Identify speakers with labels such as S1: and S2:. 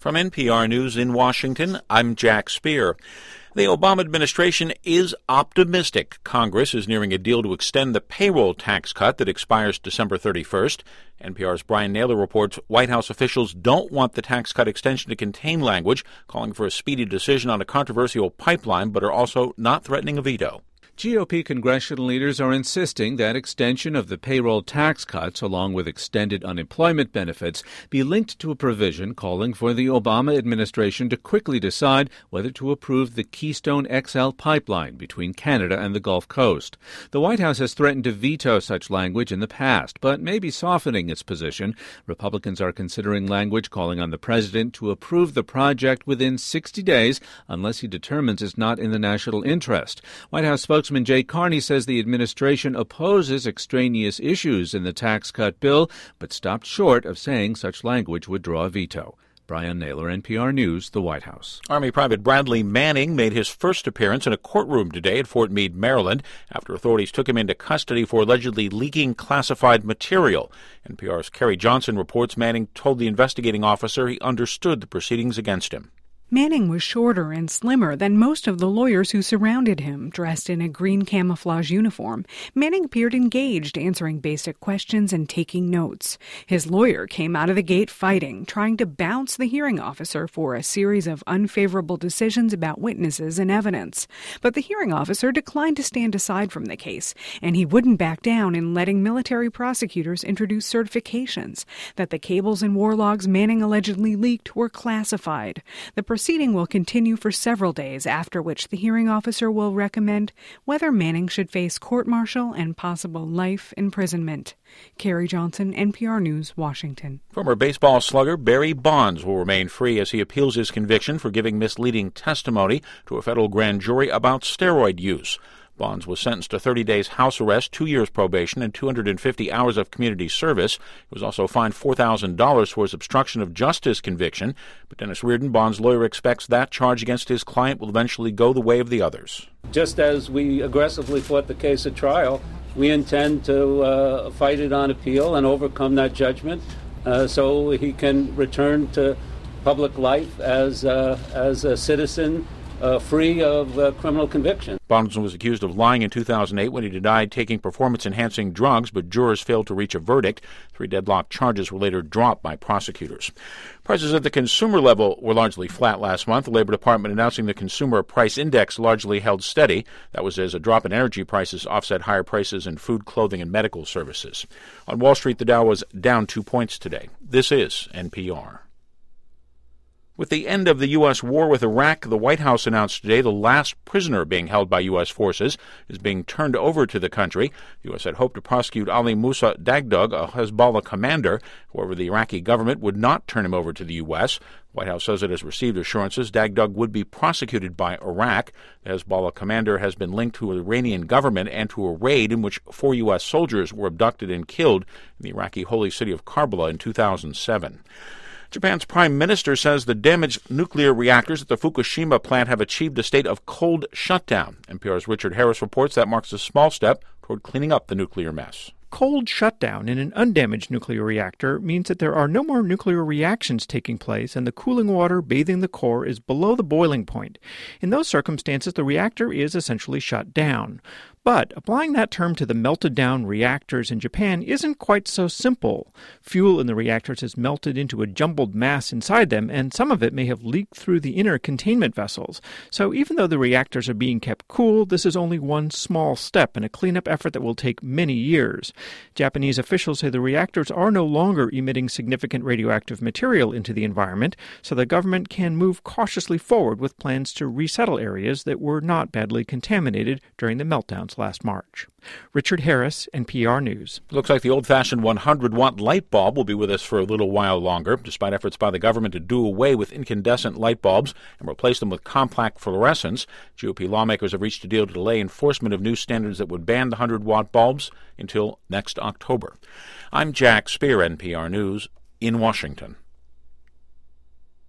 S1: From NPR News in Washington, I'm Jack Speer. The Obama administration is optimistic Congress is nearing a deal to extend the payroll tax cut that expires December 31st. NPR's Brian Naylor reports White House officials don't want the tax cut extension to contain language calling for a speedy decision on a controversial pipeline, but are also not threatening a veto.
S2: GOP congressional leaders are insisting that extension of the payroll tax cuts, along with extended unemployment benefits, be linked to a provision calling for the Obama administration to quickly decide whether to approve the Keystone XL pipeline between Canada and the Gulf Coast. The White House has threatened to veto such language in the past, but may be softening its position. Republicans are considering language calling on the president to approve the project within 60 days unless he determines it's not in the national interest. White House spokesman Jay Carney says the administration opposes extraneous issues in the tax cut bill, but stopped short of saying such language would draw a veto. Brian Naylor, NPR News, the White House.
S1: Army Private Bradley Manning made his first appearance in a courtroom today at Fort Meade, Maryland, after authorities took him into custody for allegedly leaking classified material. NPR's Kerry Johnson reports Manning told the investigating officer he understood the proceedings against him.
S3: Manning was shorter and slimmer than most of the lawyers who surrounded him, dressed in a green camouflage uniform. Manning appeared engaged, answering basic questions and taking notes. His lawyer came out of the gate fighting, trying to bounce the hearing officer for a series of unfavorable decisions about witnesses and evidence. But the hearing officer declined to stand aside from the case, and he wouldn't back down in letting military prosecutors introduce certifications that the cables and war logs Manning allegedly leaked were classified. The proceeding will continue for several days, after which the hearing officer will recommend whether Manning should face court-martial and possible life imprisonment. Kerry Johnson, NPR News, Washington.
S1: Former baseball slugger Barry Bonds will remain free as he appeals his conviction for giving misleading testimony to a federal grand jury about steroid use. Bonds was sentenced to 30 days house arrest, 2 years probation, and 250 hours of community service. He was also fined $4,000 for his obstruction of justice conviction. But Dennis Reardon, Bonds' lawyer, expects that charge against his client will eventually go the way of the others.
S4: Just as we aggressively fought the case at trial, we intend to fight it on appeal and overcome that judgment so he can return to public life as a citizen free of criminal conviction.
S1: Bonds was accused of lying in 2008 when he denied taking performance-enhancing drugs, but jurors failed to reach a verdict. 3 deadlock charges were later dropped by prosecutors. Prices at the consumer level were largely flat last month. The Labor Department announcing the Consumer Price Index largely held steady. That was as a drop in energy prices offset higher prices in food, clothing, and medical services. On Wall Street, the Dow was down 2 points today. This is NPR. With the end of the U.S. war with Iraq, the White House announced today the last prisoner being held by U.S. forces is being turned over to the country. The U.S. had hoped to prosecute Ali Musa Dagdug, a Hezbollah commander. However, the Iraqi government would not turn him over to the U.S. The White House says it has received assurances Dagdug would be prosecuted by Iraq. The Hezbollah commander has been linked to the Iranian government and to a raid in which 4 U.S. soldiers were abducted and killed in the Iraqi holy city of Karbala in 2007. Japan's prime minister says the damaged nuclear reactors at the Fukushima plant have achieved a state of cold shutdown. NPR's Richard Harris reports that marks a small step toward cleaning up the nuclear mess.
S5: Cold shutdown in an undamaged nuclear reactor means that there are no more nuclear reactions taking place and the cooling water bathing the core is below the boiling point. In those circumstances, the reactor is essentially shut down. But applying that term to the melted-down reactors in Japan isn't quite so simple. Fuel in the reactors has melted into a jumbled mass inside them, and some of it may have leaked through the inner containment vessels. So even though the reactors are being kept cool, this is only one small step in a cleanup effort that will take many years. Japanese officials say the reactors are no longer emitting significant radioactive material into the environment, so the government can move cautiously forward with plans to resettle areas that were not badly contaminated during the meltdowns last March. Richard Harris, NPR News.
S1: Looks like the old-fashioned 100-watt light bulb will be with us for a little while longer, despite efforts by the government to do away with incandescent light bulbs and replace them with compact fluorescents. GOP lawmakers have reached a deal to delay enforcement of new standards that would ban the 100-watt bulbs until next October. I'm Jack Speer, NPR News, in Washington.